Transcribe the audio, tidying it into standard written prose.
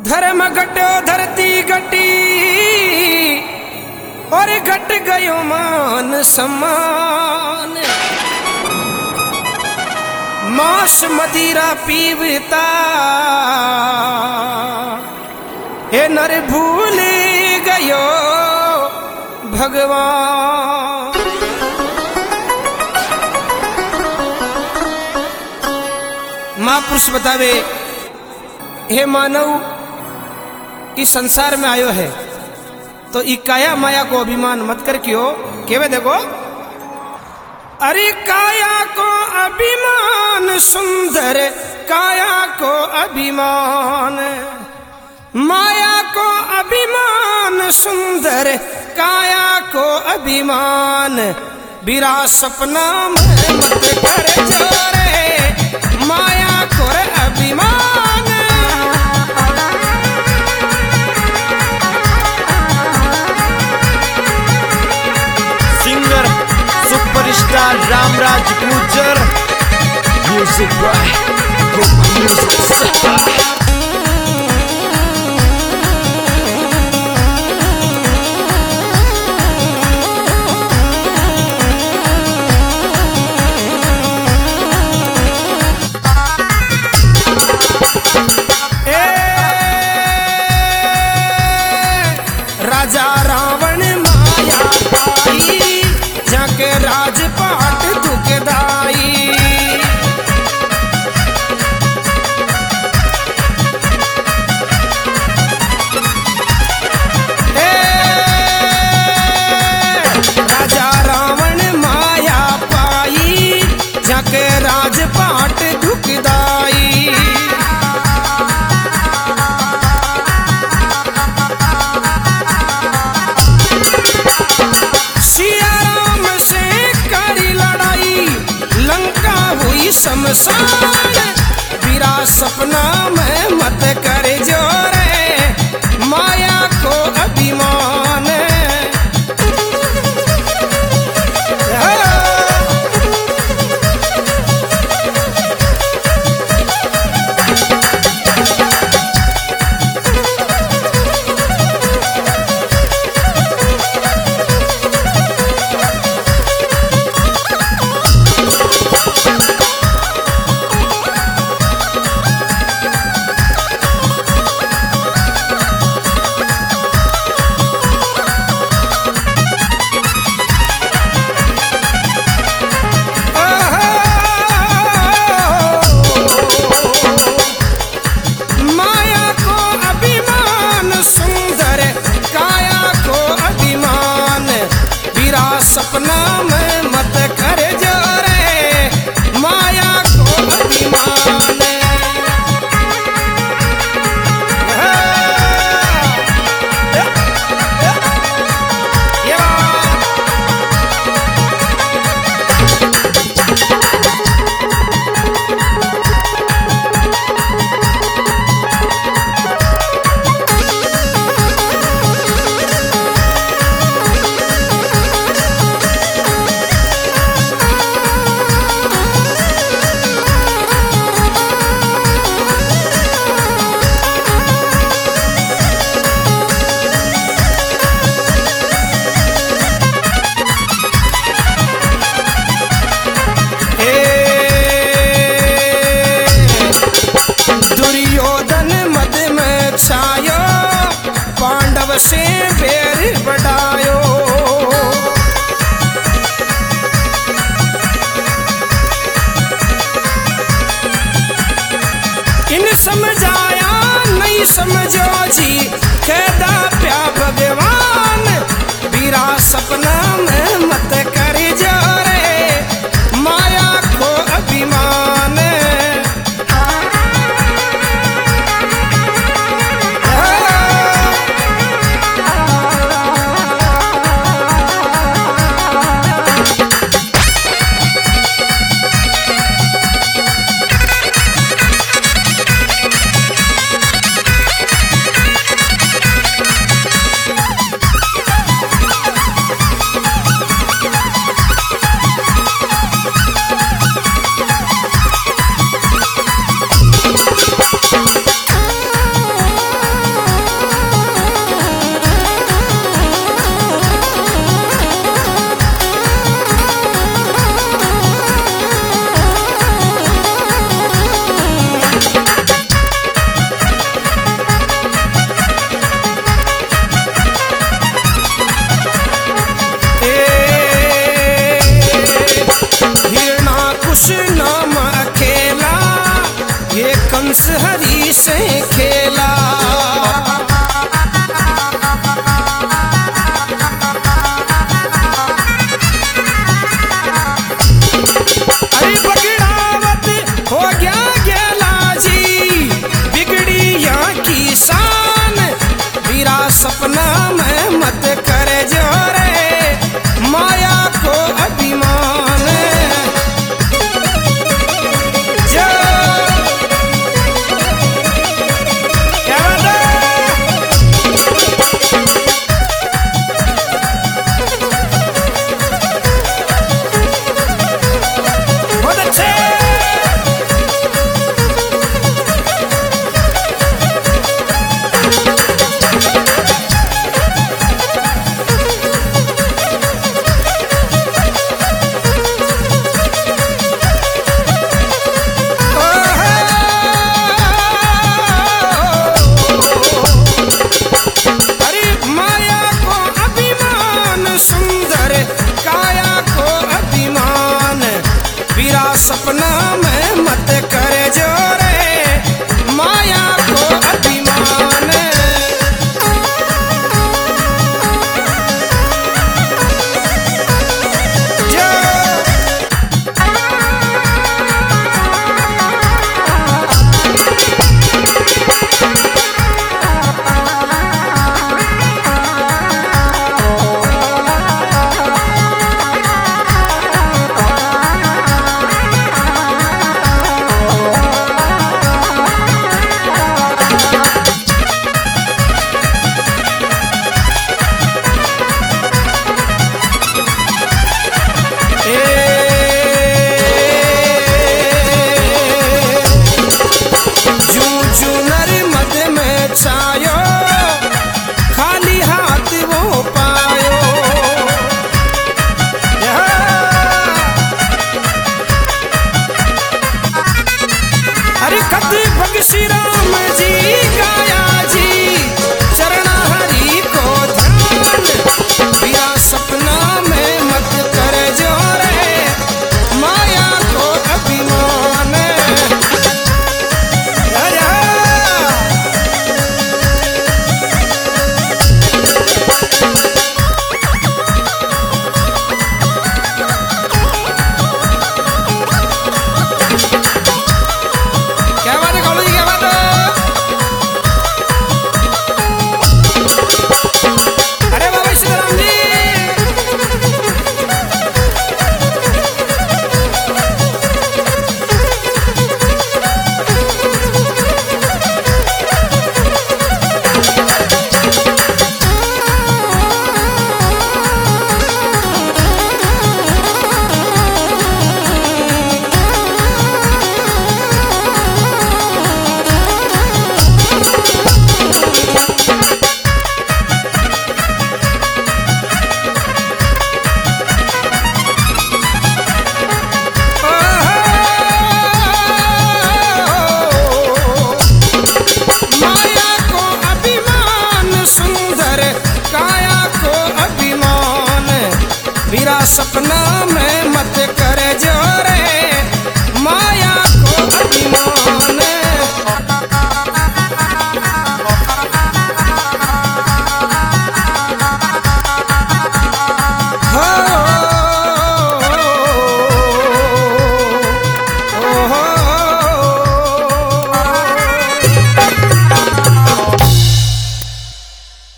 धर्म घटो धरती घटी और घट गयो मान सम्मान। मांस मदिरा पीवता हे नर भूल गयो भगवान। महापुरुष बतावे हे मानव इस संसार में आयो है तो ई काया माया को अभिमान मत कर क्यों केवे देखो। अरे काया को अभिमान सुंदर काया को अभिमान, माया को अभिमान सुंदर काया को अभिमान। बिरा सपना में मत कर जोरे माया को अभिमान। Singer superstar Ramraj Gurjar, music by group music. राजा रावण माया पाई जाके राजपाट दुखदाई। राजा रावण माया पाई जाके राजपाट दुखदाई। शमशान बिरा सपना में मत कर जोरे माया को अभिमान। सपना में मत कर जोरे माया को अभिमान। दुर्योधन मद में छायो पांडव से बैर बढ़ायो। इन समझाया नहीं समझो जी कैदा प्या भगवान। बिरा सपना में मत कर जोरे माया को अभिमान। सपना में मत कर जोरे माया को अभिमान जो क्या बात है? बहुत अच्छे सपना में मत कर जोरे माया को अभिमान जो खाली हाथ वो पायो हरि खत भगसी राम जी गाया जी चरणा हरि को ध्यान बिया सपना में मत कर जोरे माया को अभिमान सपना में मत